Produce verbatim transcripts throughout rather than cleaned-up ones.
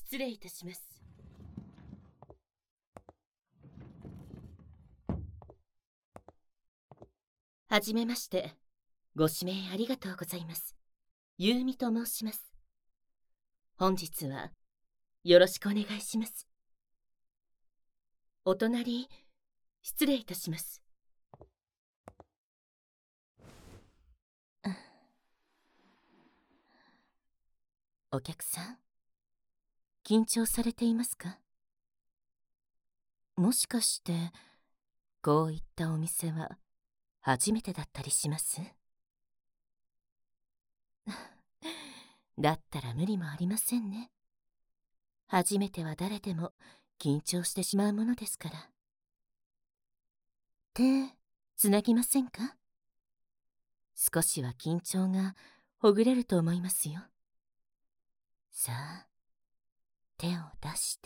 失礼いたします。はじめまして。ご指名ありがとうございます。ゆうみと申します。本日はよろしくお願いします。お隣、失礼いたします。お客さん、緊張されていますか？もしかしてこういったお店は初めてだったりします？だったら無理もありませんね。初めては誰でも緊張してしまうものですから。手つなぎませんか？少しは緊張がほぐれると思いますよ。さあ、手を出して。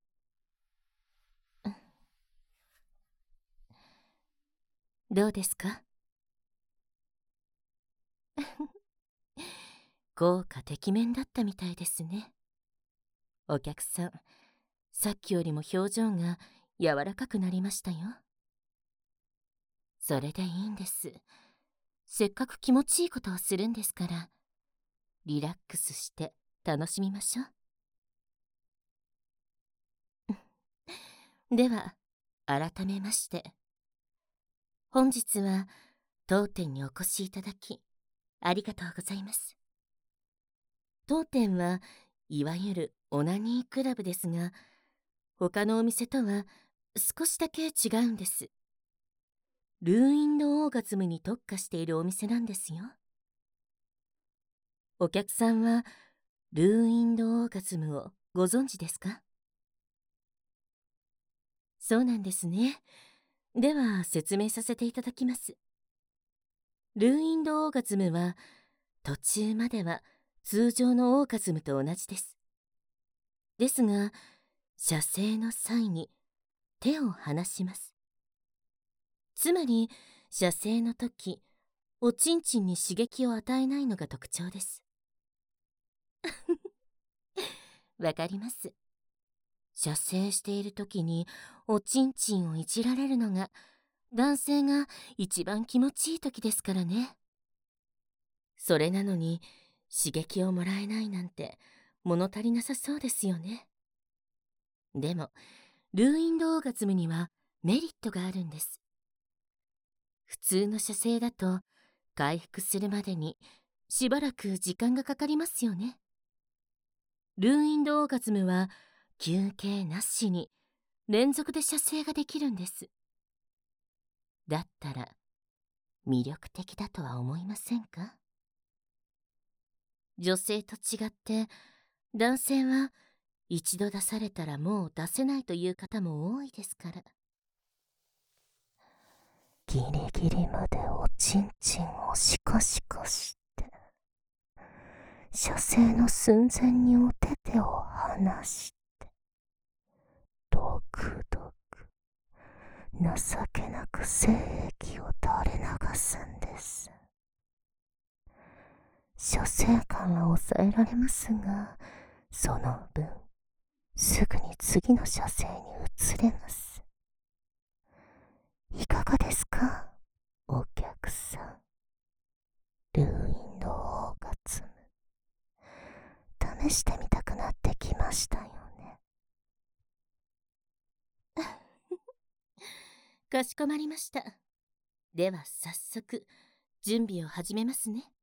どうですか？効果てきめんだったみたいですね。お客さん、さっきよりも表情が柔らかくなりましたよ。それでいいんです。せっかく気持ちいいことをするんですから、リラックスして楽しみましょう。では、改めまして。本日は当店にお越しいただき、ありがとうございます。当店はいわゆるオナニークラブですが、他のお店とは少しだけ違うんです。ルーインドオーガズムに特化しているお店なんですよ。お客さんはルーインドオーガズムをご存知ですか？そうなんですね。では説明させていただきます。ルーインドオーガズムは途中までは通常のオーガズムと同じです。ですが、射精の際に手を離します。つまり、射精の時、おちんちんに刺激を与えないのが特徴です。わかります。射精している時におちんちんをいじられるのが男性が一番気持ちいい時ですからね。それなのに刺激をもらえないなんて物足りなさそうですよね。でも、ルーインドオーガズムにはメリットがあるんです。普通の射精だと回復するまでにしばらく時間がかかりますよね。ルーインドオーガズムは休憩なしに連続で射精ができるんです。だったら魅力的だとは思いませんか？女性と違って男性は一度出されたらもう出せないという方も多いですから。ギリギリまでおちんちんをシカシカして射精の寸前にお手手を離してドクドク情けなく精液を垂れ流すんです。射精感は抑えられますが、その分すぐに次の射精に移れます。いかがですか、お客さん。ルーインドオーガズム試してみたくなってきましたよね。かしこまりました。では早速準備を始めますね。